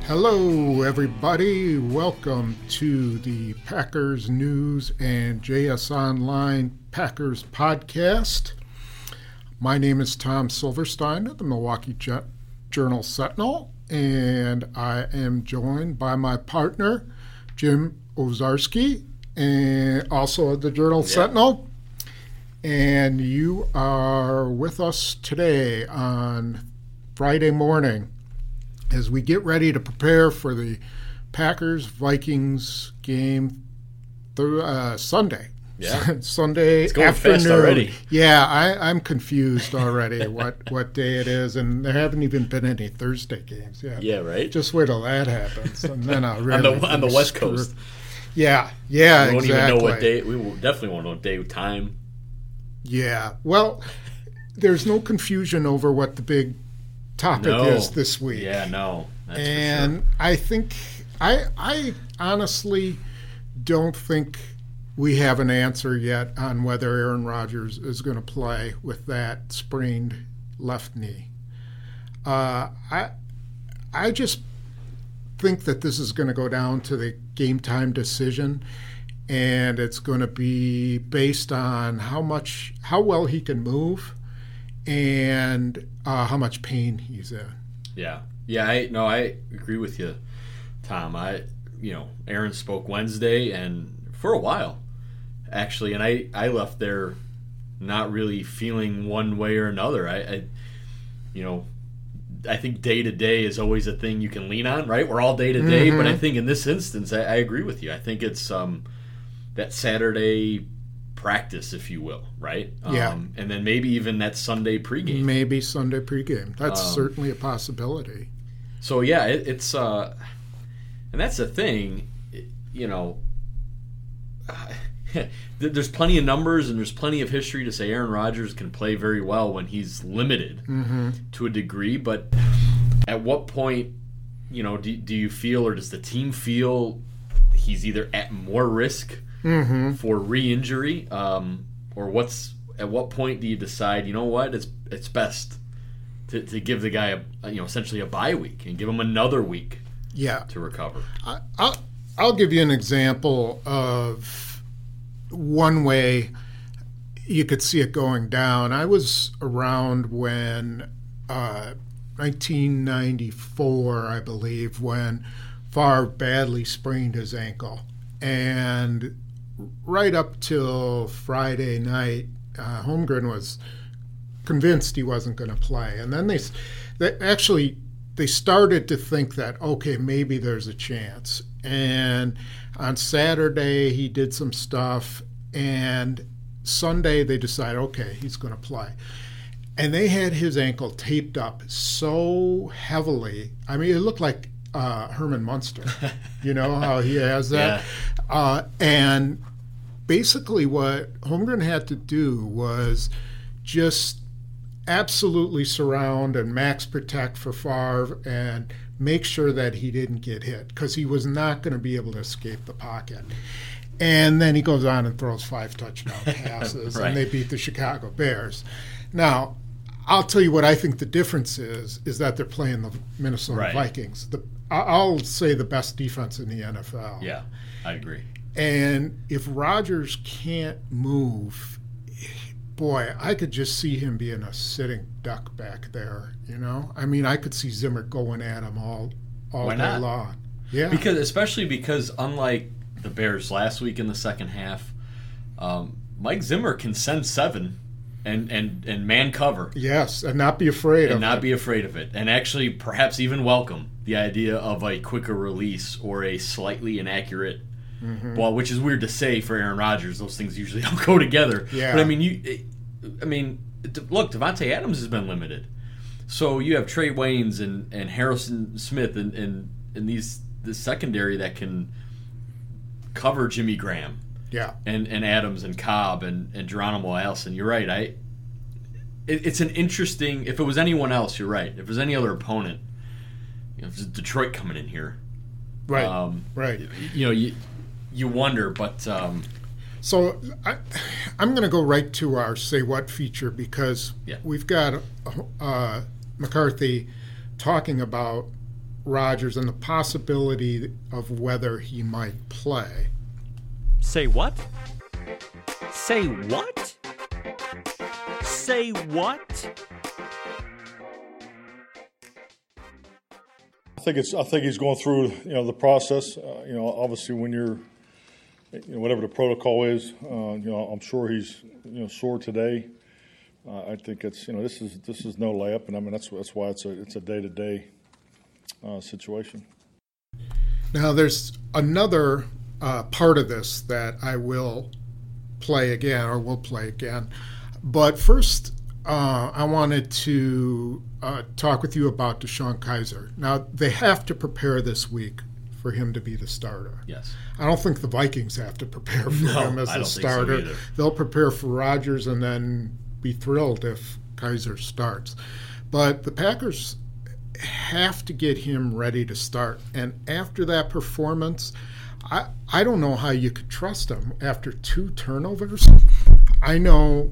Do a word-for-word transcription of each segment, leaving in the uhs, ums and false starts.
Hello, everybody. Welcome to the Packers News and J S Online Packers podcast. My name is Tom Silverstein of the Milwaukee Journal Sentinel, and I am joined by my partner, Jim Owczarski, and also of the Journal yeah. Sentinel. And you are with us today on Friday morning as we get ready to prepare for the Packers-Vikings game th- uh, Sunday. Yeah. Sunday it's going afternoon. Fast already. Yeah, I, I'm confused already what, what day it is, and there haven't even been any Thursday games yet. Yeah, right? Just wait till that happens, and then I'll really on, the, on the West screw. Coast. Yeah, yeah, we won't exactly. even know what day. We will definitely won't know day, time. Yeah, well, there's no confusion over what the big topic no. is this week. Yeah, no. That's and for sure. I think, I, I honestly don't think we have an answer yet on whether Aaron Rodgers is going to play with that sprained left knee. Uh, I, I just think that this is going to go down to the game time decision, and it's going to be based on how much, how well he can move, and uh, how much pain he's in. Yeah, yeah. I no, I agree with you, Tom. I, you know, Aaron spoke Wednesday, and for a while, actually, and I, I left there not really feeling one way or another. I, I you know, I think day to day is always a thing you can lean on, right? We're all day to day, but I think in this instance, I, I agree with you. I think it's um that Saturday practice, if you will, right? Yeah. Um, and then maybe even that Sunday pregame. Maybe Sunday pregame. That's um, certainly a possibility. So, yeah, it, it's uh, – and that's the thing, you know, there's plenty of numbers and there's plenty of history to say Aaron Rodgers can play very well when he's limited mm-hmm. to a degree. But at what point, you know, do, do you feel or does the team feel he's either at more risk mm-hmm. for re-injury, um, or what's at what point do you decide, you know what, it's it's best to, to give the guy a, you know, essentially a bye week and give him another week yeah. to recover? I, I'll, I'll give you an example of one way you could see it going down. I was around when uh, nineteen ninety-four, I believe, when Favre badly sprained his ankle. And right up till Friday night, uh, Holmgren was convinced he wasn't going to play. And then they, they actually they started to think that, okay, maybe there's a chance. And on Saturday he did some stuff, and Sunday they decided, okay, he's going to play. And they had his ankle taped up so heavily. I mean, it looked like uh, Herman Munster. You know how he has that? Yeah. Uh, and basically what Holmgren had to do was just absolutely surround and max protect for Favre and make sure that he didn't get hit, because he was not going to be able to escape the pocket. And then he goes on and throws five touchdown passes, right. and they beat the Chicago Bears. Now, I'll tell you what I think the difference is, is that they're playing the Minnesota right. Vikings. The, I'll say the best defense in the N F L. Yeah, I agree. And if Rodgers can't move, boy, I could just see him being a sitting duck back there, you know? I mean, I could see Zimmer going at him all, all Why day not? long. Yeah. Because, especially because unlike the Bears last week in the second half, um, Mike Zimmer can send seven and, and, and man cover. Yes, and not be afraid and of it. And not be afraid of it. And actually perhaps even welcome the idea of a quicker release or a slightly inaccurate mm-hmm. ball, which is weird to say for Aaron Rodgers. Those things usually don't go together. Yeah. But, I mean, you, I mean, look, Devontae Adams has been limited. So you have Trey Waynes and, and Harrison Smith and, and, and these the secondary that can cover Jimmy Graham. Yeah. And and Adams and Cobb and, and Geronimo Allison. You're right. I it, it's an interesting – if it was anyone else, you're right. If it was any other opponent, you know, if it's Detroit coming in here. Right, um, right. You know, you, you wonder, but um, – So I, I'm going to go right to our Say What feature, because yeah. we've got uh, McCarthy talking about Rodgers and the possibility of whether he might play. Say what? Say what? Say what? I think it's. I think he's going through, you know, the process. Uh, you know, obviously when you're, you know, whatever the protocol is, uh, you know, I'm sure he's, you know, sore today. Uh, I think it's, you know, this is this is no layup, and I mean that's that's why it's a it's a day to day situation. Now there's another uh, part of this that I will play again, or will play again, but first uh, I wanted to uh, talk with you about DeShone Kizer. Now they have to prepare this week for him to be the starter. Yes. I don't think the Vikings have to prepare for no, him as I the don't starter. Think so either. They'll prepare for Rodgers and then be thrilled if Kizer starts. But the Packers have to get him ready to start. And after that performance, I, I don't know how you could trust him after two turnovers. I know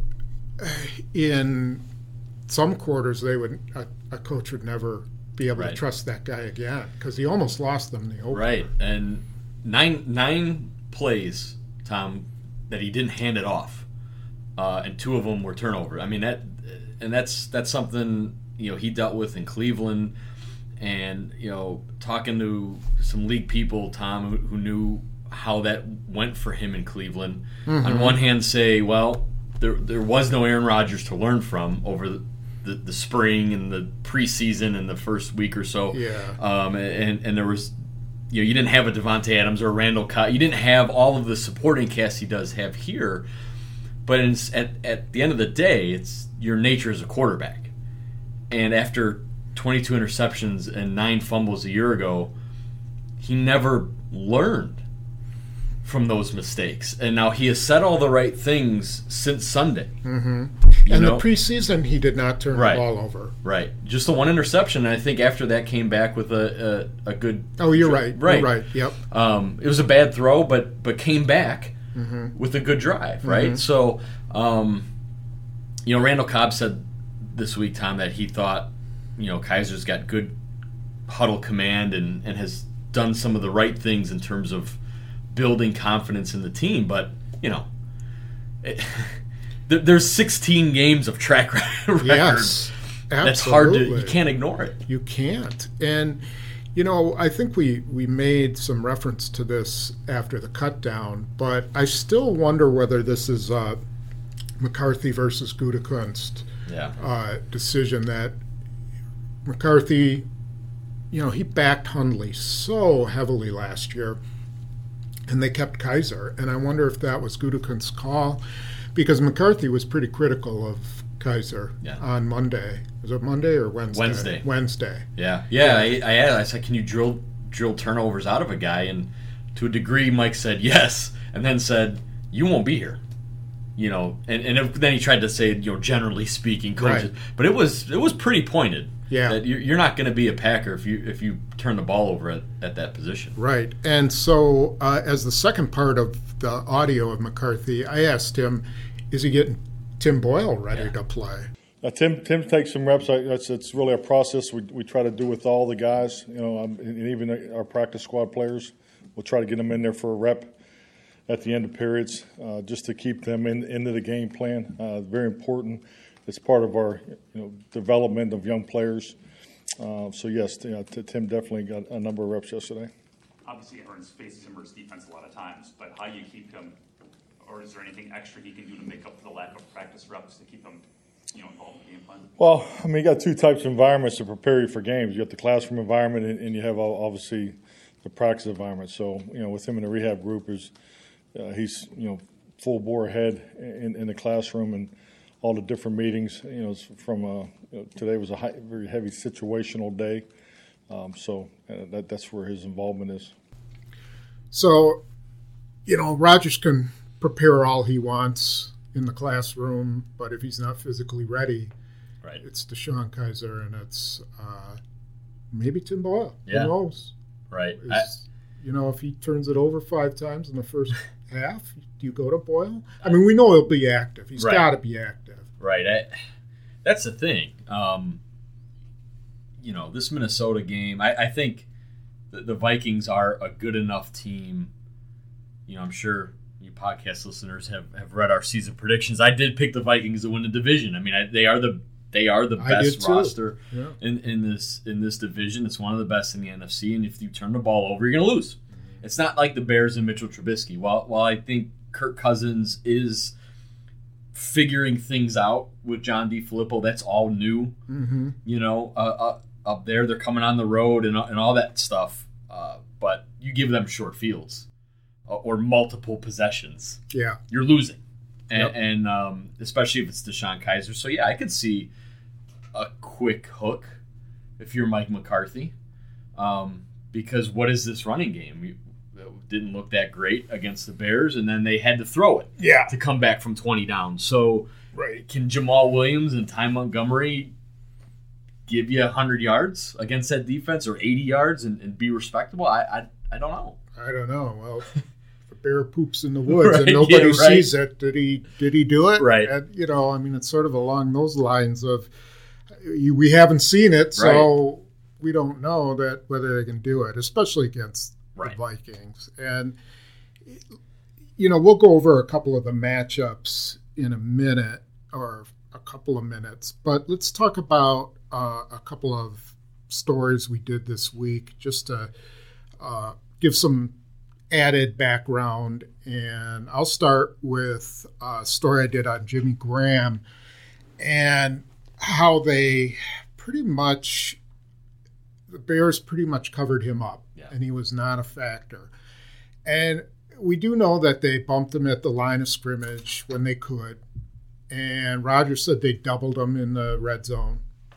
in some quarters they would a, a coach would never be able right. to trust that guy again because he almost lost them the opener. Right, and nine nine plays, Tom, that he didn't hand it off, uh, and two of them were turnover. I mean that, and that's that's something you know he dealt with in Cleveland, and you know talking to some league people, Tom, who, who knew how that went for him in Cleveland. Mm-hmm. On one hand, say, well, there there was no Aaron Rodgers to learn from over the. The, the spring and the preseason and the first week or so, yeah. Um, and and there was, you know, you didn't have a Devontae Adams or a Randall Cobb. You didn't have all of the supporting cast he does have here. But in, at at the end of the day, it's your nature as a quarterback. And after twenty-two interceptions and nine fumbles a year ago, he never learned from those mistakes. And now he has said all the right things since Sunday. Mm-hmm. You and know? the preseason, he did not turn right. the ball over. Right. Just the one interception, and I think after that came back with a a, a good... Oh, you're right. Right. You're right. Yep. Um, it was a bad throw, but but came back mm-hmm. with a good drive, right? Mm-hmm. So, um, you know, Randall Cobb said this week, Tom, that he thought, you know, Kizer's got good huddle command and, and has done some of the right things in terms of building confidence in the team, but, you know... It, there's sixteen games of track record. Yes, absolutely. That's hard to, you can't ignore it. You can't. And, you know, I think we, we made some reference to this after the cut down, but I still wonder whether this is a McCarthy versus Gutekunst yeah. uh, decision that McCarthy, you know, he backed Hundley so heavily last year, and they kept Kizer. And I wonder if that was Gutekunst's call. Because McCarthy was pretty critical of Kizer yeah. on Monday. Was it Monday or Wednesday? Wednesday. Wednesday. Yeah, yeah. I, I asked, I said, can you drill drill turnovers out of a guy? And to a degree, Mike said yes, and then said, you won't be here. You know, and, and if, then he tried to say, you know, generally speaking, coaches. Right. But it was it was pretty pointed. Yeah. That you're, you're not going to be a Packer if you if you turn the ball over at, at that position. Right. And so uh, as the second part of the audio of McCarthy, I asked him, is he getting Tim Boyle ready yeah. to play? Uh, Tim Tim takes some reps. That's it's really a process we we try to do with all the guys. You know, um, and even our practice squad players. We'll try to get them in there for a rep at the end of periods, uh, just to keep them in into the game plan. Uh, very important. It's part of our you know development of young players. Uh, so yes, you know, Tim definitely got a number of reps yesterday. Obviously, Aaron's faces him versus defense a lot of times, but how do you keep him, or is there anything extra he can do to make up for the lack of practice reps to keep him, you know, involved in the game plan? Well, I mean, you got two types of environments to prepare you for games. You got the classroom environment, and, and you have obviously the practice environment. So, you know, with him in the rehab group, is uh, he's you know full bore ahead in, in the classroom and all the different meetings. You know, from uh, you know, today was a high, very heavy situational day. Um, so uh, that that's where his involvement is. So, you know, Rodgers can prepare all he wants in the classroom, but if he's not physically ready, right, it's DeShone Kizer and it's uh, maybe Tim Boyle. Yeah. Who knows? Right. Is, I, you know, if he turns it over five times in the first half, do you go to Boyle? I mean, we know he'll be active. He's right. got to be active. Right. I, that's the thing. Um, you know, this Minnesota game, I, I think the, the Vikings are a good enough team. You know, I'm sure you podcast listeners have, have read our season predictions. I did pick the Vikings to win the division. I mean, I, they are the they are the best roster yeah. in, in this in this division. It's one of the best in the N F C. And if you turn the ball over, you're going to lose. Mm-hmm. It's not like the Bears and Mitchell Trubisky. While while I think Kirk Cousins is figuring things out with John DeFilippo, that's all new. Mm-hmm. You know, uh, uh, up there they're coming on the road and and all that stuff. Uh, but you give them short fields uh, or multiple possessions, yeah, you're losing. And, yep. and um, especially if it's DeShone Kizer. So, yeah, I could see a quick hook if you're Mike McCarthy. Um, because what is this running game? It didn't look that great against the Bears, and then they had to throw it yeah. to come back from twenty down. So right. can Jamal Williams and Ty Montgomery give you one hundred yards against that defense or eighty yards and, and be respectable? I, I I don't know. I don't know. Well, the bear poops in the woods right, and nobody yeah, right. sees it. Did he? Did he do it? Right. And, you know, I mean, it's sort of along those lines of you, we haven't seen it, so right. we don't know that whether they can do it, especially against right. the Vikings. And you know, we'll go over a couple of the matchups in a minute or a couple of minutes, but let's talk about uh, a couple of stories we did this week just to uh, give some added background. And I'll start with a story I did on Jimmy Graham and how they pretty much, the Bears pretty much covered him up, yeah. and he was not a factor. And we do know that they bumped him at the line of scrimmage when they could, and Rodgers said they doubled him in the red zone.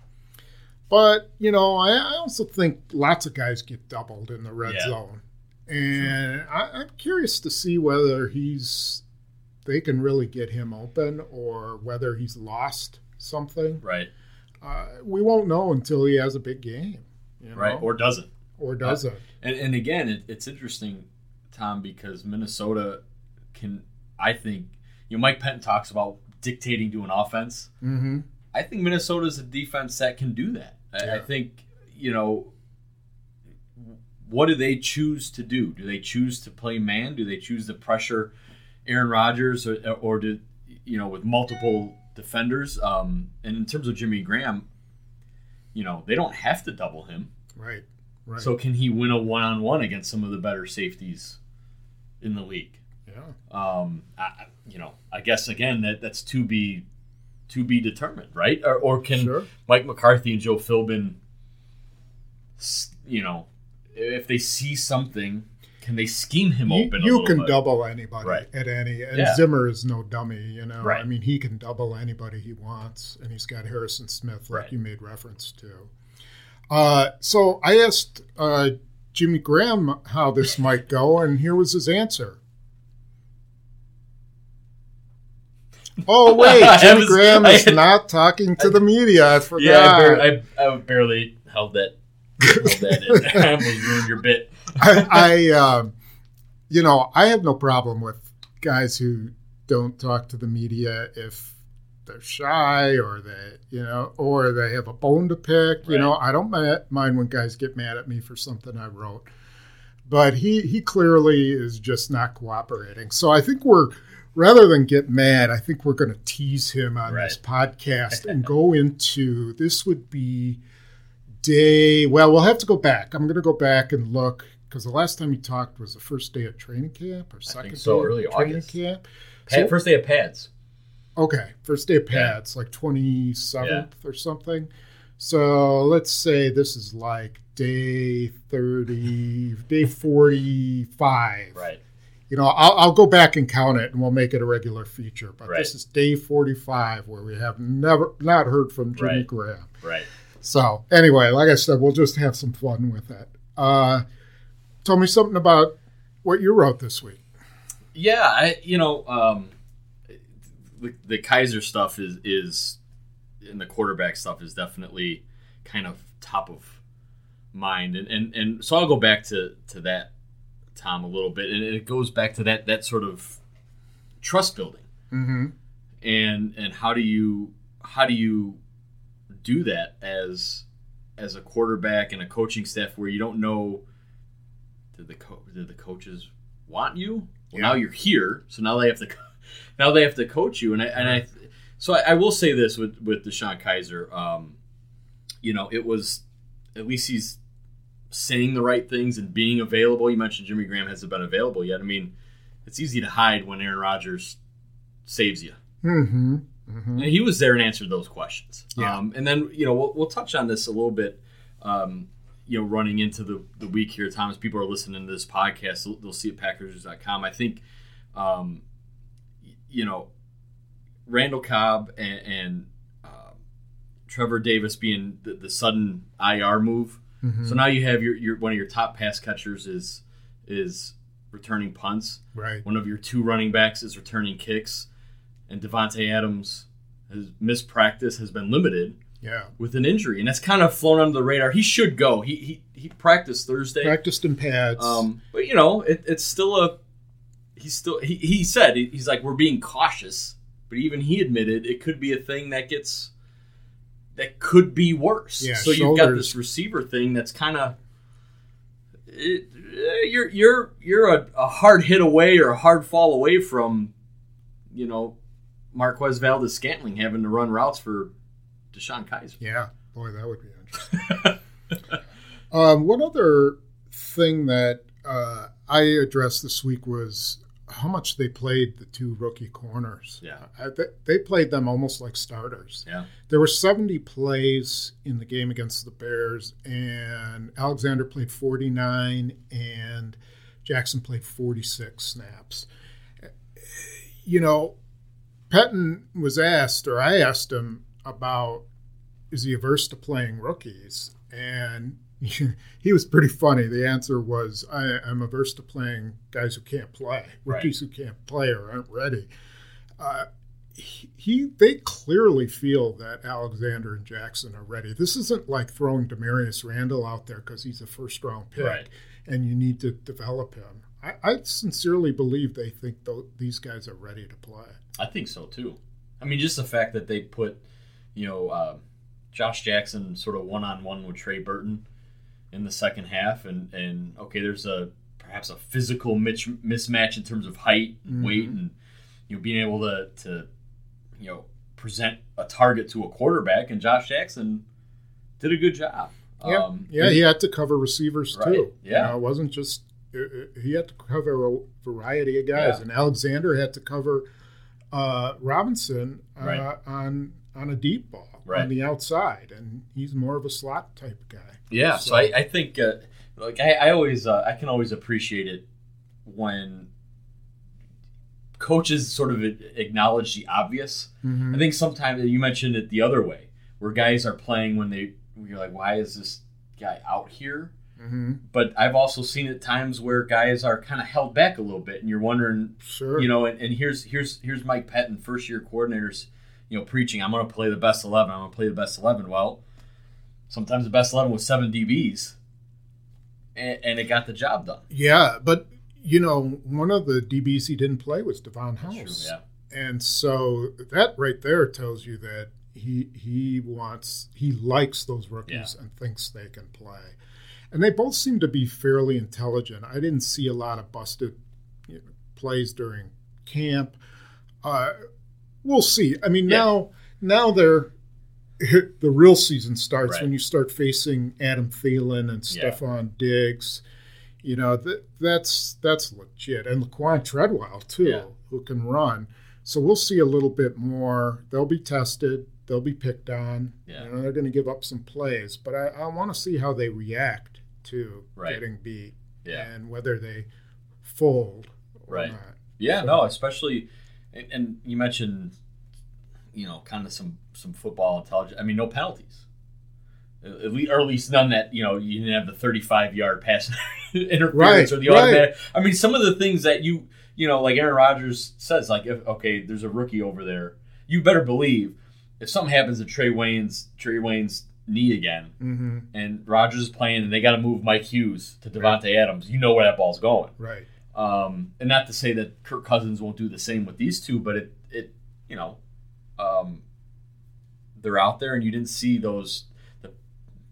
But, you know, I, I also think lots of guys get doubled in the red yeah. zone. And sure. I, I'm curious to see whether he's they can really get him open or whether he's lost something. Right. Uh, we won't know until he has a big game. You know? Right. Or doesn't. Or doesn't. Uh, and, and again, it, it's interesting, Tom, because Minnesota can, I think, you know, Mike Penton talks about dictating to an offense. Mm-hmm. I think Minnesota's a defense that can do that. I, yeah. I think, you know, what do they choose to do? Do they choose to play man? Do they choose to pressure Aaron Rodgers or, or do, you know, with multiple defenders? Um, and in terms of Jimmy Graham, you know, they don't have to double him. Right, right. So can he win a one-on-one against some of the better safeties in the league? Yeah. Um, I, you know, I guess, again, that that's to be to be determined, right? Or, or can Sure. Mike McCarthy and Joe Philbin, you know, if they see something, can they scheme him You, open a you little can bit? double anybody Right. at any, and Yeah. Zimmer is no dummy, you know. Right. I mean, he can double anybody he wants, and he's got Harrison Smith, like Right. you made reference to. Uh, so I asked uh, Jimmy Graham how this might go, and here was his answer. Oh, wait, I Jimmy was- Graham is I- not talking to the media. I forgot. Yeah, I, bar- I, I barely held that. held that in. I almost ruined your bit. I, I um, you know, I have no problem with guys who don't talk to the media if they're shy or they, you know, or they have a bone to pick. You Right. know, I don't ma- mind when guys get mad at me for something I wrote. But he, he clearly is just not cooperating. So I think we're, rather than get mad, I think we're going to tease him on this podcast and go into, this would be day, well, we'll have to go back. I'm going to go back and look, because the last time he talked was the first day of training camp or second think so, day early of training August. camp. Pad, So- first day of pads. Okay, first day of Yeah. pads, like twenty-seventh or something. So let's say this is like day thirty, day forty-five. Right. You know, I'll, I'll go back and count it, and we'll make it a regular feature. But Right. this is day forty-five, where we have never not heard from Jimmy Right. Graham. Right. So anyway, like I said, we'll just have some fun with it. Uh, tell me something about what you wrote this week. Yeah, I you know um, the, the Kizer stuff is is and the quarterback stuff is definitely kind of top of mind, and and, and so I'll go back to, to that, Tom, a little bit, and it goes back to that that sort of trust building, Mm-hmm. and and how do you how do you do that as as a quarterback and a coaching staff where you don't know, did the co- did the coaches want you? Well, Yeah. now you're here, so now they have to now they have to coach you. And I and I so I, I will say this with with DeShone Kizer, um, you know, it was at least he's saying the right things and being available. You mentioned Jimmy Graham hasn't been available yet. I mean, it's easy to hide when Aaron Rodgers saves you. Mm-hmm. Mm-hmm. And he was there and answered those questions. Yeah. Um, and then, you know, we'll, we'll touch on this a little bit, um, you know, running into the, the week here, Thomas. People are listening to this podcast. They'll, they'll see it at Packers dot com. I think, um, you know, Randall Cobb and, and uh, Trevor Davis being the, the sudden I R move. Mm-hmm. So now you have your, your one of your top pass catchers is is returning punts. Right. One of your two running backs is returning kicks. And Devontae Adams, his missed practice has been limited Yeah. with an injury, and that's kind of flown under the radar. He should go. He he, he practiced Thursday, Practiced in pads. um, but you know it, it's still a. He's still he, he said he's like we're being cautious, but even he admitted it could be a thing that gets that could be worse. Yeah, so you've got shoulders. this receiver thing that's kind of. You're you're you're a, a hard hit away or a hard fall away from, you know, Marquez Valdez-Scantling having to run routes for DeShone Kizer. Yeah, boy, that would be interesting. um, one other thing that uh, I addressed this week was how much they played the two rookie corners. Yeah. I, they, they played them almost like starters. Yeah. There were seventy plays in the game against the Bears, and Alexander played forty-nine, and Jackson played forty-six snaps. You know, Pettine was asked, or I asked him about, is he averse to playing rookies? And he was pretty funny. The answer was, I, I'm averse to playing guys who can't play, rookies who can't play or aren't ready. Uh, he, he, they clearly feel that Alexander and Jackson are ready. This isn't like throwing Demarius Randall out there because he's a first-round pick, Right. and you need to develop him. I, I sincerely believe they think th- these guys are ready to play. I think so too. I mean, just the fact that they put, you know, uh, Josh Jackson sort of one-on-one with Trey Burton in the second half, and, and okay, there's a perhaps a physical mitch, mismatch in terms of height and Mm-hmm. weight, and you know being able to to you know present a target to a quarterback, and Josh Jackson did a good job. Yeah, Um, yeah, he had to cover receivers Right, too. yeah. You know, it wasn't just it, it- he had to cover a variety of guys, Yeah. and Alexander had to cover uh, Robinson uh, Right. on on a deep ball Right. on the outside, and he's more of a slot type guy. Yeah, so, I, I think uh, like I, I always uh, I can always appreciate it when coaches sort of acknowledge the obvious. Mm-hmm. I think sometimes you mentioned it the other way, where guys are playing when they you're like, why is this guy out here? Mm-hmm. But I've also seen at times where guys are kind of held back a little bit, and you're wondering, Sure, you know, and, and here's here's here's Mike Pettine, first year coordinators, you know, preaching, I'm going to play the best eleven. I'm going to play the best eleven. Well, sometimes the best eleven was seven D Bs, and, and it got the job done. yeah, but you know, one of the D Bs he didn't play was Devon True, House. yeah. And so that right there tells you that he he wants he likes those rookies Yeah. and thinks they can play. And they both seem to be fairly intelligent. I didn't see a lot of busted you know, plays during camp. Uh, we'll see. I mean, Yeah. now now they're the real season starts Right. when you start facing Adam Thielen and Yeah. Stephon Diggs. You know, that that's that's legit. And Laquan Treadwell, too, Yeah. who can run. So we'll see a little bit more. They'll be tested. They'll be picked on. Yeah. You know, they're going to give up some plays. But I, I want to see how they react to Right. getting beat Yeah. and whether they fold or Right. not. Yeah, So- no, especially, and, and you mentioned, you know, kind of some, some football intelligence. I mean, no penalties. At least, or at least none that, you know, you didn't have the thirty-five yard pass interference Right, or the right. automatic. I mean, some of the things that you, you know, like Aaron Rodgers says, like, if, okay, there's a rookie over there, you better believe if something happens to Trey Wayne's, Trey Wayne's knee again, Mm-hmm. and Rodgers is playing and they got to move Mike Hughes to Devontae Adams, you know where that ball's going. Right. Um, and not to say that Kirk Cousins won't do the same with these two, but it, it you know, um, they're out there, and you didn't see those the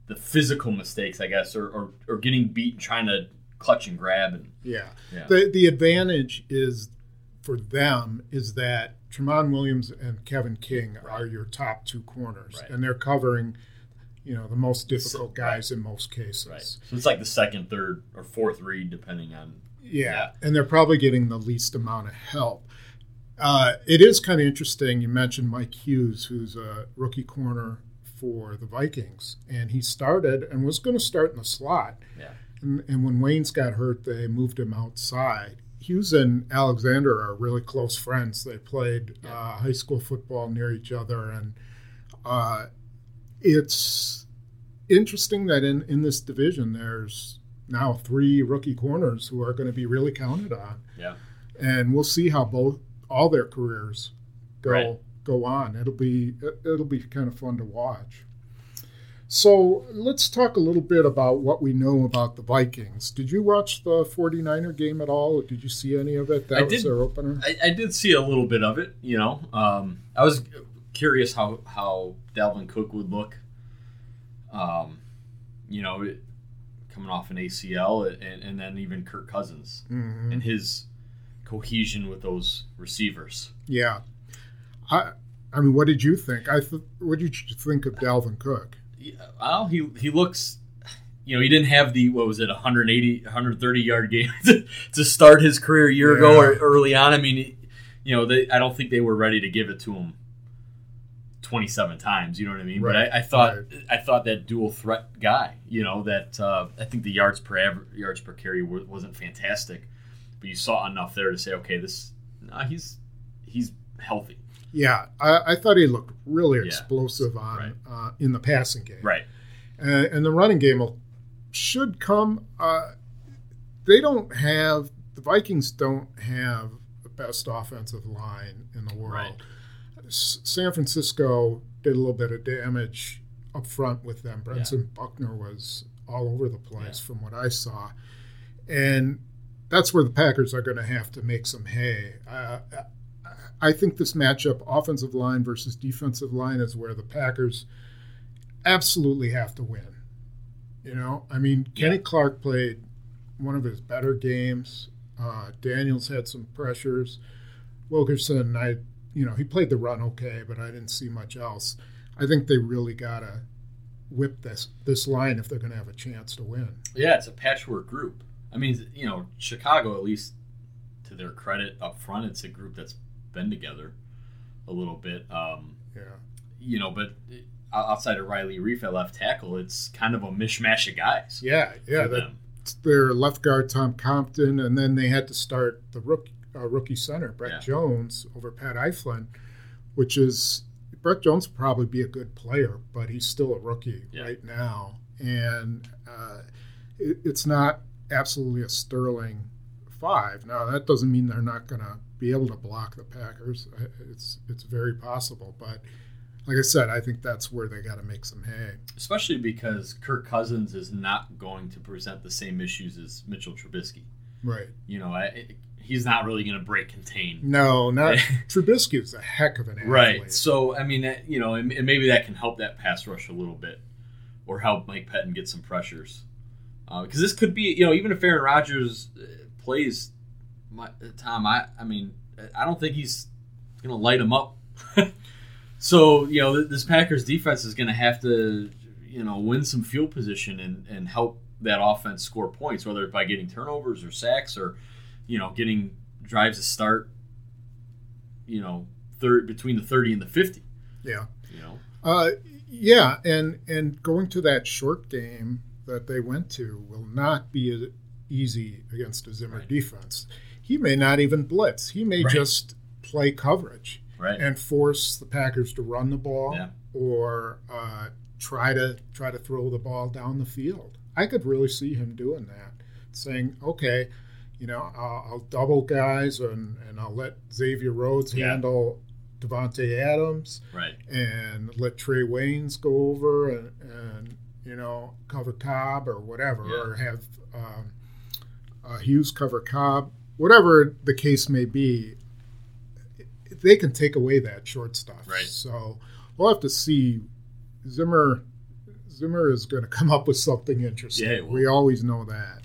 the physical mistakes, I guess, or, or, or getting beat and trying to clutch and grab. And Yeah. Yeah. The the advantage is for them is that Tremont Williams and Kevin King are your top two corners, Right. and they're covering, you know, the most difficult Right. guys in most cases. Right. So it's like the second, third, or fourth read, depending on. Yeah, Yeah. and they're probably getting the least amount of help. Uh, it is kind of interesting. You mentioned Mike Hughes, who's a rookie corner for the Vikings, and he started and was going to start in the slot. Yeah. And, and when Waynes got hurt, they moved him outside. Hughes and Alexander are really close friends. They played Yeah. uh, high school football near each other, and uh, it's interesting that in, in this division there's now three rookie corners who are going to be really counted on, Yeah. and we'll see how both all their careers go Right. go on. It'll be it'll be kind of fun to watch. So let's talk a little bit about what we know about the Vikings. Did you watch the 49er game at all? Or did you see any of it? That I was did- their opener. I, I did see a little bit of it, you know. Um, I was curious how, how Dalvin Cook would look, um, you know, it, coming off an A C L, and, and then even Kirk Cousins Mhm. and his cohesion with those receivers. Yeah. I I mean, what did you think? I th- what did you think of Dalvin Cook? Yeah, well, he he looks, you know, he didn't have the, what was it, one eighty, one thirty yard game to, to start his career a year ago Yeah. or early on. I mean, you know, they, I don't think they were ready to give it to him twenty-seven times. You know what I mean? Right, But I, I thought right. I thought that dual threat guy, you know, that uh, I think the yards per aver- yards per carry wa- wasn't fantastic, but you saw enough there to say, okay, this, nah, he's he's healthy. Yeah, I, I thought he looked really Yeah. explosive on Right. uh, in the passing game. Right. Uh, and the running game will, should come. Uh, they don't have the Vikings don't have the best offensive line in the world. Right. S- San Francisco did a little bit of damage up front with them. Brenson Buckner was all over the place Yeah. from what I saw, and that's where the Packers are going to have to make some hay. Uh, I think this matchup, offensive line versus defensive line, is where the Packers absolutely have to win. You know, I mean, Kenny Yeah. Clark played one of his better games. Uh, Daniels had some pressures. Wilkerson, I, you know, he played the run okay, but I didn't see much else. I think they really gotta whip this this line if they're going to have a chance to win. Yeah, it's a patchwork group. I mean, you know, Chicago, at least to their credit up front, it's a group that's been together a little bit. Um, Yeah, you know, but outside of Riley Reef at left tackle, it's kind of a mishmash of guys. yeah, yeah. for That, them. their left guard Tom Compton, and then they had to start the rookie, uh, rookie center Brett Yeah. Jones over Pat Eiflin, which is Brett Jones will probably be a good player, but he's still a rookie Yeah. right now, and uh, it, it's not absolutely a sterling five. Now that doesn't mean they're not going to be able to block the Packers. It's it's very possible, but like I said, I think that's where they got to make some hay. Especially because Kirk Cousins is not going to present the same issues as Mitchell Trubisky. Right. You know, I, he's not really going to break contain. No, not Trubisky was a heck of an athlete. Right. So, I mean, that, you know, and, and maybe that can help that pass rush a little bit or help Mike Pettin get some pressures. Because uh, this could be, you know, even if Aaron Rodgers uh, plays, my, Tom, I, I mean, I don't think he's going to light him up. So, you know, this Packers defense is going to have to, you know, win some field position and, and help that offense score points, whether it's by getting turnovers or sacks or, you know, getting drives to start, you know, third between the thirty and the fifty. Yeah. You know, Uh, yeah, and and going to that short game that they went to will not be easy against a Zimmer Right. defense. He may not even blitz. He may Right. just play coverage right? and force the Packers to run the ball Yeah. or uh, try to try to throw the ball down the field. I could really see him doing that, saying, "Okay, you know, I'll, I'll double guys and, and I'll let Xavier Rhodes Yeah. handle Devontae Adams." right. And let Trey Waynes go over and, and you know, cover Cobb or whatever, Yeah. or have um, uh, Hughes cover Cobb, whatever the case may be. They can take away that short stuff. Right. So we'll have to see. Zimmer Zimmer is going to come up with something interesting. Yeah, he will. We always know that.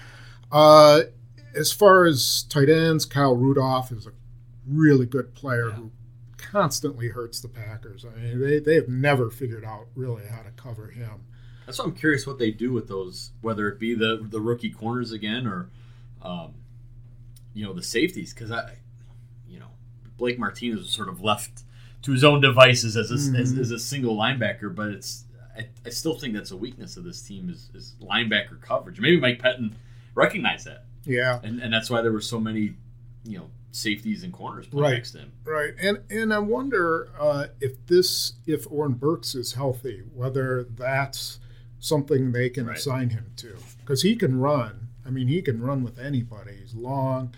Uh, as far as tight ends, Kyle Rudolph is a really good player Yeah. who constantly hurts the Packers. I mean, they, they have never figured out really how to cover him. That's why I'm curious what they do with those, whether it be the, the rookie corners again or, um, you know, the safeties. Because, I, you know, Blake Martinez was sort of left to his own devices as a, mm-hmm. as, as a single linebacker. But it's I, I still think that's a weakness of this team is, is linebacker coverage. Maybe Mike Pettin recognized that. Yeah. And and that's why there were so many, you know, safeties and corners playing right. next to him. Right. And and I wonder uh, if this, if Oren Burks is healthy, whether that's something they can right. assign him to. Because he can run. I mean, he can run with anybody. He's long.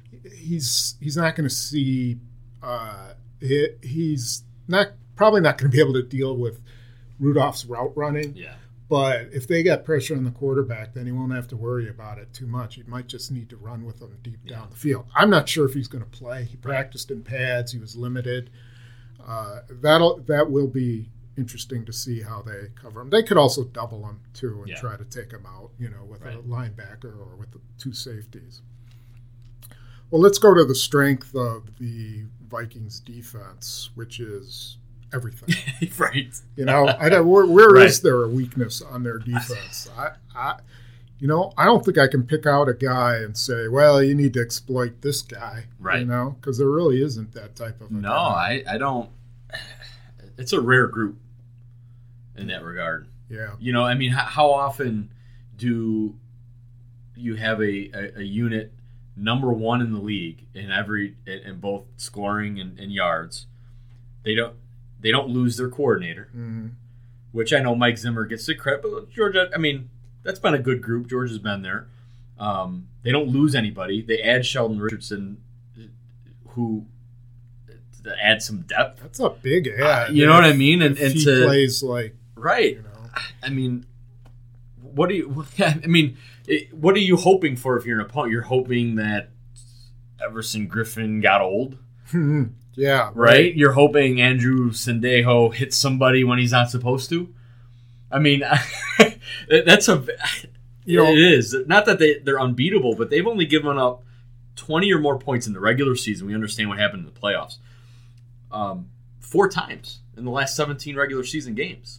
He's he's not going to see, uh, he, he's not probably not going to be able to deal with Rudolph's route running. Yeah. But if they got pressure on the quarterback, then he won't have to worry about it too much. He might just need to run with them deep yeah. down the field. I'm not sure if he's going to play. He practiced in pads. He was limited. Uh, that'll that will be interesting to see how they cover him. They could also double him too and yeah. try to take him out, you know, with right. a linebacker or with the two safeties. Well, let's go to the strength of the Vikings defense, which is everything. right. You know, I don't, where, where right. is there a weakness on their defense? I, I, you know, I don't think I can pick out a guy and say, well, you need to exploit this guy. Right. You know, because there really isn't that type of a No, guy. I, I don't. It's a rare group in that regard. Yeah. You know, I mean, how, how often do you have a, a, a unit number one in the league in every in both scoring and, and yards? They don't they don't lose their coordinator, mm-hmm. which I know Mike Zimmer gets the credit, but Georgia, I mean, that's been a good group. George has been there. Um, they don't lose anybody. They add Sheldon Richardson, who to add some depth. That's a big ad. Uh, you know what I mean? And, and he to, plays like right. You know. I mean, what do you? I mean, it, what are you hoping for if you're an opponent? You're hoping that Everson Griffin got old, yeah, right? right? You're hoping Andrew Sendejo hits somebody when he's not supposed to. I mean, that's a. You know, it is not that they they're unbeatable, but they've only given up twenty or more points in the regular season. We understand what happened in the playoffs. Um, four times in the last seventeen regular season games.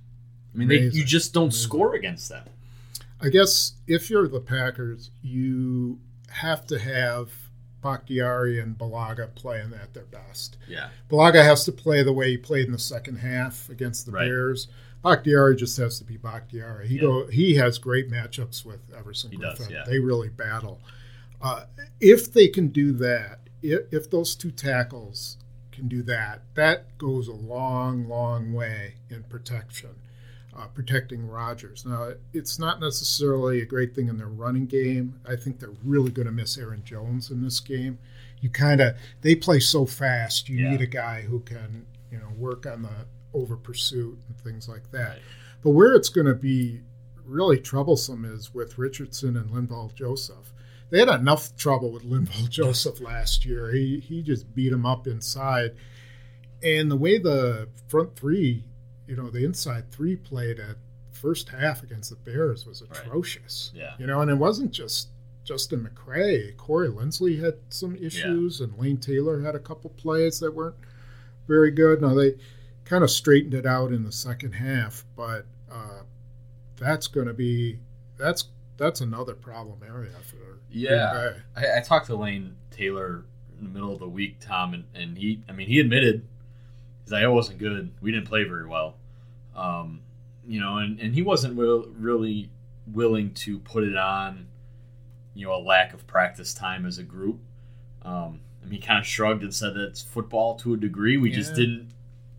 I mean, they, you just don't Amazing. score against them. I guess if you're the Packers, you have to have Bakhtiari and Balaga playing at their best. Yeah. Balaga has to play the way he played in the second half against the right. Bears. Bakhtiari just has to be Bakhtiari. He yeah. go. He has great matchups with Everson he Griffin. Does, yeah. They really battle. Uh, if they can do that, if, if those two tackles can do that, that goes a long, long way in protection, uh, protecting Rodgers. Now, it's not necessarily a great thing in their running game. I think they're really going to miss Aaron Jones in this game. You kind of they play so fast. You yeah. need a guy who can, you know, work on the over pursuit and things like that. Right. But where it's going to be really troublesome is with Richardson and Linval Joseph. They had enough trouble with Linval Joseph last year. He he just beat him up inside. And the way the front three, you know, the inside three played at first half against the Bears was atrocious. Right. Yeah. You know, and it wasn't just Justin McCray. Corey Linsley had some issues, yeah. and Lane Taylor had a couple plays that weren't very good. Now, they kind of straightened it out in the second half, but uh, that's going to be that's that's another problem area for yeah. I, I talked to Lane Taylor in the middle of the week, Tom, and, and he I mean he admitted his I O wasn't good. We didn't play very well, um, you know, and, and he wasn't will, really willing to put it on, you know, a lack of practice time as a group. Um, and he kind of shrugged and said that it's football to a degree. We yeah. just didn't.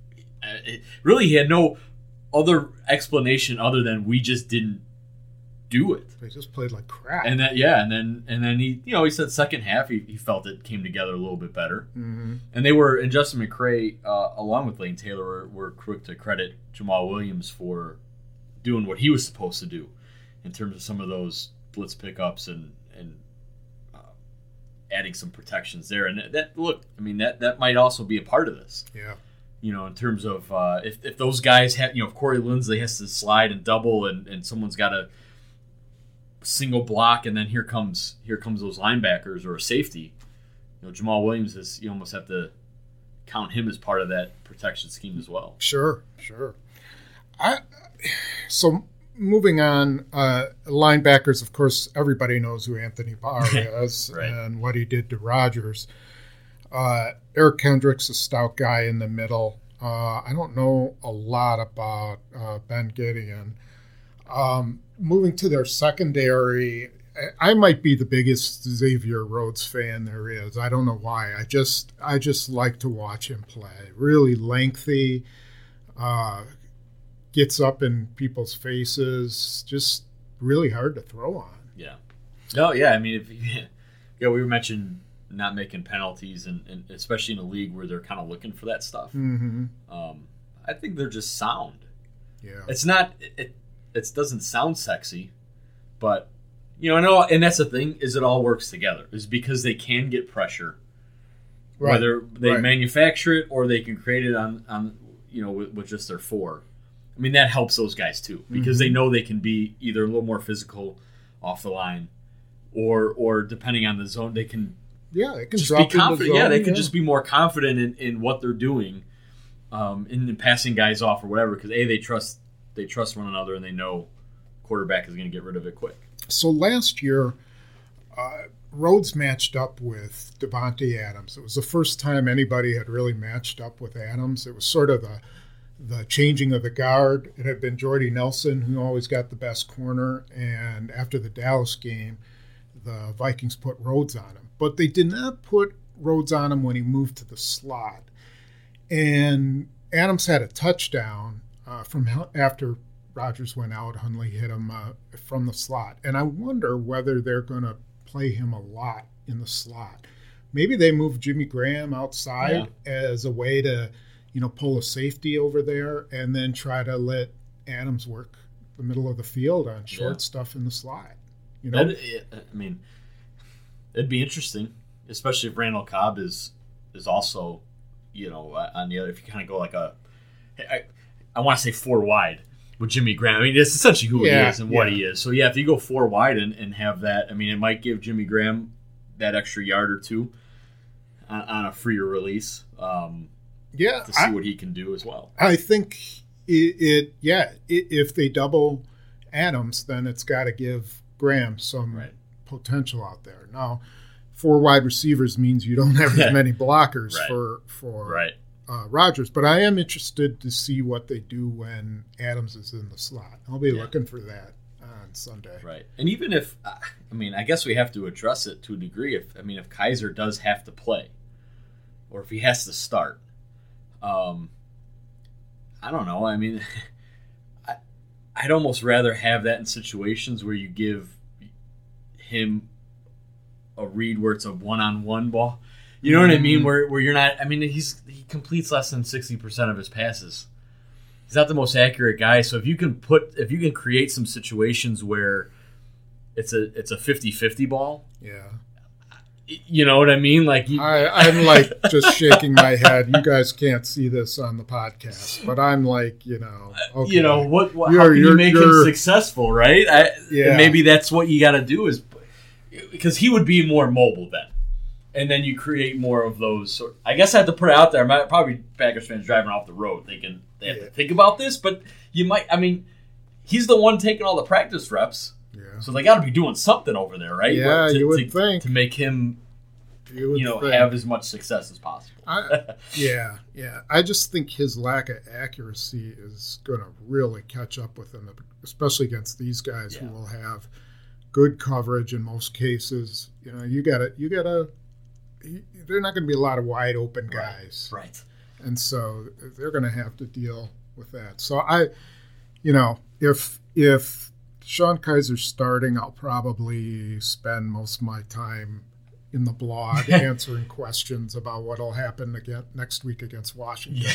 It, really, he had no other explanation other than we just didn't do it. They just played like crap. And that, yeah, and then and then he, you know, he said second half he, he felt it came together a little bit better. Mm-hmm. And they were, and Justin McCray, uh, along with Lane Taylor, were, were quick to credit Jamal Williams for doing what he was supposed to do in terms of some of those blitz pickups and and uh, adding some protections there. And that, that look, I mean that that might also be a part of this. Yeah. You know, in terms of uh, if if those guys have, you know, if Corey Linsley has to slide and double, and, and someone's got a single block, and then here comes here comes those linebackers or a safety. You know, Jamal Williams is, you almost have to count him as part of that protection scheme as well. Sure, sure. I so moving on, uh, linebackers. Of course, everybody knows who Anthony Barr is Right. and what he did to Rodgers. Uh, Eric Kendricks, a stout guy in the middle. Uh, I don't know a lot about uh, Ben Gideon. Um, moving to their secondary, I, I might be the biggest Xavier Rhodes fan there is. I don't know why. I just I just like to watch him play. Really lengthy, uh, gets up in people's faces. Just really hard to throw on. Yeah. No, yeah. I mean, if yeah, we were mentioning not making penalties, and, and especially in a league where they're kind of looking for that stuff. Mm-hmm. Um, I think they're just sound. Yeah. It's not. It, it doesn't sound sexy, but you know, I know, and that's the thing, is it all works together. Is because they can get pressure, Right. whether they Right. manufacture it or they can create it on on you know with, with just their four. I mean, that helps those guys too, because Mm-hmm. they know they can be either a little more physical off the line, or or depending on the zone, they can Yeah, they can just drop be in the confident. Yeah, zone, they can just be more confident in, in what they're doing, um, in, in passing guys off or whatever. Because a they trust they trust one another, and they know quarterback is going to get rid of it quick. So last year, uh, Rhodes matched up with Devontae Adams. It was the first time anybody had really matched up with Adams. It was sort of the the changing of the guard. It had been Jordy Nelson who always got the best corner, and after the Dallas game, the Vikings put Rhodes on him. But they did not put Rhodes on him when he moved to the slot. And Adams had a touchdown uh, from after Rodgers went out. Hundley hit him uh, from the slot. And I wonder whether they're going to play him a lot in the slot. Maybe they move Jimmy Graham outside as a way to, you know, pull a safety over there and then try to let Adams work the middle of the field on short Yeah. stuff in the slot. You know, That, I mean, it'd be interesting, especially if Randall Cobb is is also, you know, on the other. If you kind of go like a, I, I want to say four wide with Jimmy Graham. I mean, it's essentially who Yeah, he is and what yeah. he is. So yeah, if you go four wide and, and have that, I mean, it might give Jimmy Graham that extra yard or two on, on a freer release, um, yeah, to see I, what he can do as well. I think it, it yeah, i if they double Adams, then it's got to give Graham some Right. potential out there. Now, four wide receivers means you don't have as many blockers Right. for for Right. uh, Rodgers, but I am interested to see what they do when Adams is in the slot. I'll be Yeah. looking for that on Sunday. Right. And even if, I mean, I guess we have to address it to a degree. If I mean, if Kaiser does have to play, or if he has to start, um, I don't know. I mean, I, I'd almost rather have that in situations where you give him a read where it's a one-on-one ball. You know what I mean? Where where you're not. I mean, he's he completes less than sixty percent of his passes. He's not the most accurate guy. So if you can put, if you can create some situations where it's a it's a fifty-fifty ball, Yeah. you know what I mean? Like you, I, I'm like just shaking my head. You guys can't see this on the podcast, but I'm like, you know, okay. you know what? what how You're- can you you're- make him you're- successful, right? I, Yeah. Maybe that's what you got to do is because he would be more mobile then, and then you create more of those. Sort I guess I have to put it out there. My, probably Packers fans driving off the road thinking they have Yeah. to think about this, but you might. I mean, he's the one taking all the practice reps, Yeah. so they got to be doing something over there, right? Yeah, to, you would to, think. to make him, You would you know, think. have as much success as possible. I, yeah, yeah. I just think his lack of accuracy is going to really catch up with him, especially against these guys Yeah. who will have good coverage in most cases. You know, you got to, you got to. They're not going to be a lot of wide open guys, Right. and so they're going to have to deal with that. So I, you know, if if Sean Kaiser's starting, I'll probably spend most of my time in the blog answering questions about what will happen again next week against Washington.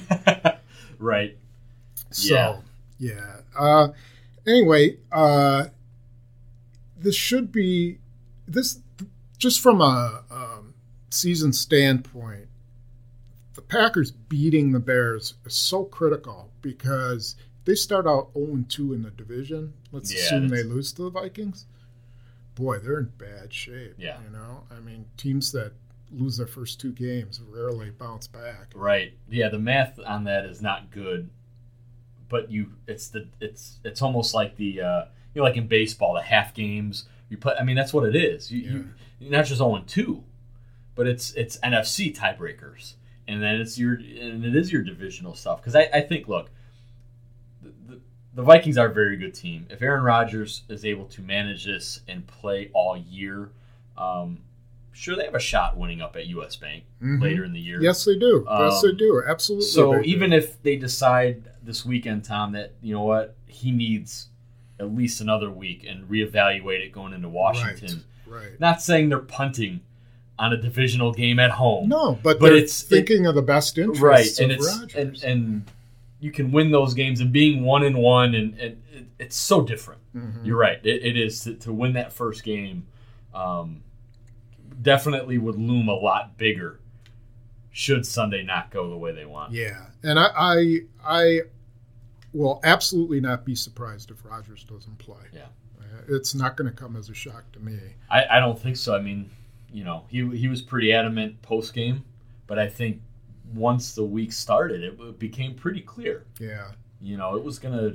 Right. So, yeah. Uh, anyway, uh, this should be this just from a um, season standpoint. the Packers beating the Bears is so critical because they start out oh and two in the division. Let's Yeah, assume they that's- lose to the Vikings. Boy, they're in bad shape. Yeah. You know, I mean, teams that lose their first two games rarely bounce back. Right. Yeah, the math on that is not good. But you it's the it's it's almost like the uh, you know, like in baseball, the half games you play. I mean, that's what it is. You, you you're not just oh and two, but it's it's N F C tiebreakers. And then it's your and it is your divisional stuff. Because I, I think look, the, the the Vikings are a very good team. If Aaron Rodgers is able to manage this and play all year, um, sure, they have a shot winning up at U S Bank Mhm. later in the year. Yes, they do. yes, Um, they do. Absolutely. So they do. even if they decide this weekend, Tom, that, you know what, he needs at least another week and reevaluate it going into Washington. Right. right. Not saying they're punting on a divisional game at home. No, but, But they're it's- thinking of the best interests Right, and of it's Rodgers. and, and you can win those games, and being one and one, and, and it, it's so different. Mhm. You're right. It, it is to, to win that first game. Um, definitely would loom a lot bigger should Sunday not go the way they want. Yeah, and I, I, I will absolutely not be surprised if Rodgers doesn't play. Yeah. Uh, It's not going to come as a shock to me. I, I don't think so. I mean, you know, he he was pretty adamant post game, but I think once the week started, it became pretty clear. Yeah. You know, it was gonna,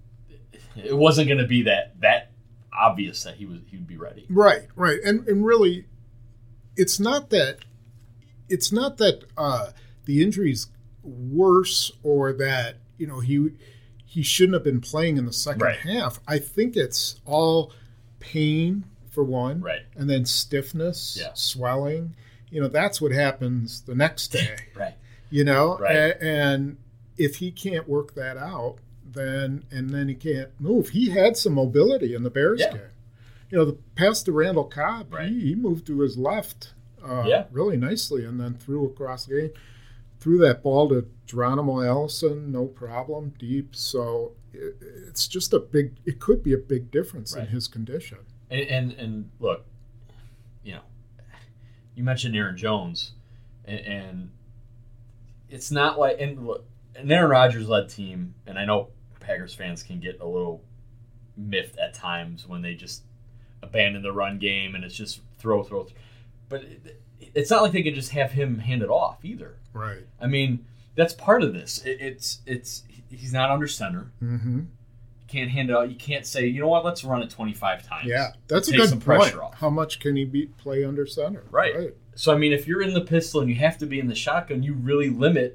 it wasn't gonna be that that obvious that he was he would be ready. Right, right, and and really, it's not that, it's not that uh, the injury's worse or that you know he he shouldn't have been playing in the second Right. half. I think it's all pain for one, Right. and then stiffness, Yeah. swelling. You know, that's what happens the next day. Right. You know, Right. A- and if he can't work that out, then and then he can't move. He had some mobility in the Bears Yeah. game. You know, the pass to Randall Cobb, Right. he, he moved to his left uh, Yeah. really nicely and then threw across the game. Threw that ball to Geronimo Allison, no problem, deep. So it, it's just a big, it could be a big difference Right. in his condition. And, and and look, you know, you mentioned Aaron Jones, and, and it's not like and look, an Aaron Rodgers led team, and I know Packers fans can get a little miffed at times when they just abandon the run game and it's just throw, throw, throw. But it, it's not like they can just have him hand it off either. Right. I mean, that's part of this. It, it's it's he's not under center. Mm-hmm. You can't hand it out. You can't say, you know what, let's run it twenty-five times. Yeah, that's a Take good some point. pressure off. How much can he be, play under center? Right. right. So I mean, if you're in the pistol and you have to be in the shotgun, you really limit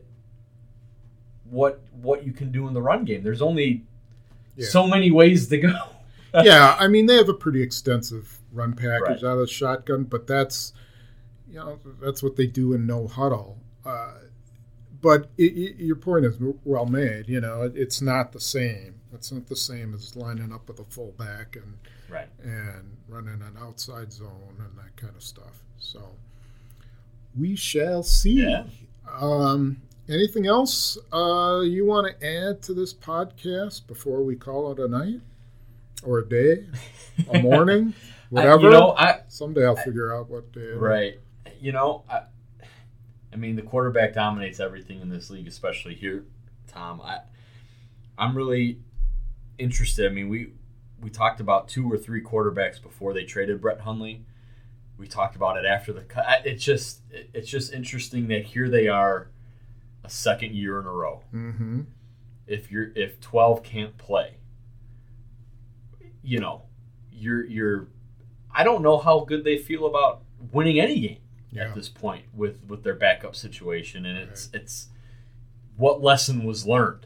what what you can do in the run game. There's only Yeah. so many ways to go. Yeah, I mean, they have a pretty extensive run package Right. out of the shotgun, but that's, you know, that's what they do in no huddle. Uh, but it, it, your point is well made. You know, it, it's not the same. It's not the same as lining up with a fullback and Right. and running an outside zone and that kind of stuff. So we shall see. Yeah. Um, anything else uh, you want to add to this podcast before we call it a night or a day, a morning, whatever? I, you know, I Someday I'll figure out what day. it is. right. You know, I, I mean, the quarterback dominates everything in this league, especially here, Tom. I, I'm really interested. I mean, we we talked about two or three quarterbacks before they traded Brett Hundley. We talked about it after the cut. I- It's just it- it's just interesting that here they are, a second year in a row. Mm-hmm. If you're if twelve can't play, you know, you're you're. I don't know how good they feel about winning any game Yeah. at this point with, with their backup situation, and it's it's what lesson was learned.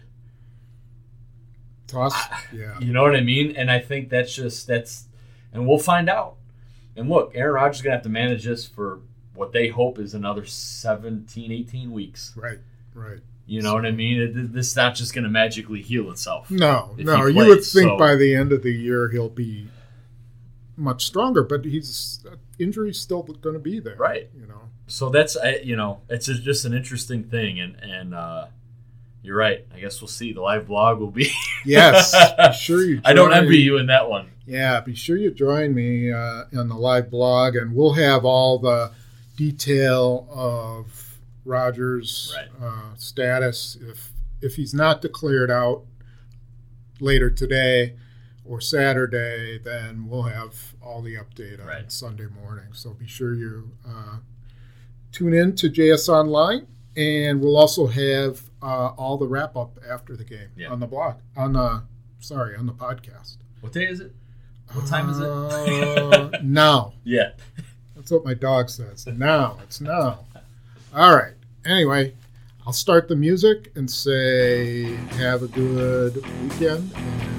Toss. Yeah. You know what I mean? And I think that's just that's, and we'll find out. And look, Aaron Rodgers is gonna have to manage this for what they hope is another seventeen, eighteen weeks. Right. Right. You know what I mean? It, this is not just gonna magically heal itself. No. If No. he You would plays, think so- by the end of the year he'll be much stronger, but he's uh, injury's still going to be there. Right. You know. So that's I- you know, it's a, just an interesting thing, and and uh, you're right. I guess we'll see. The live blog will be. Yes. Be sure you. I don't join- envy you in that one. Yeah, be sure you join me uh, on the live blog, and we'll have all the detail of Rogers' Right. uh, status. If if he's not declared out later today or Saturday, then we'll have all the update on Right. Sunday morning. So be sure you uh, tune in to J S Online, and we'll also have uh, all the wrap up after the game Yeah. on the blog. On the sorry, on the podcast. What day is it? What time is it? Uh, now. Yeah. That's what my dog says. Now. It's now. All right. Anyway, I'll start the music and say have a good weekend. And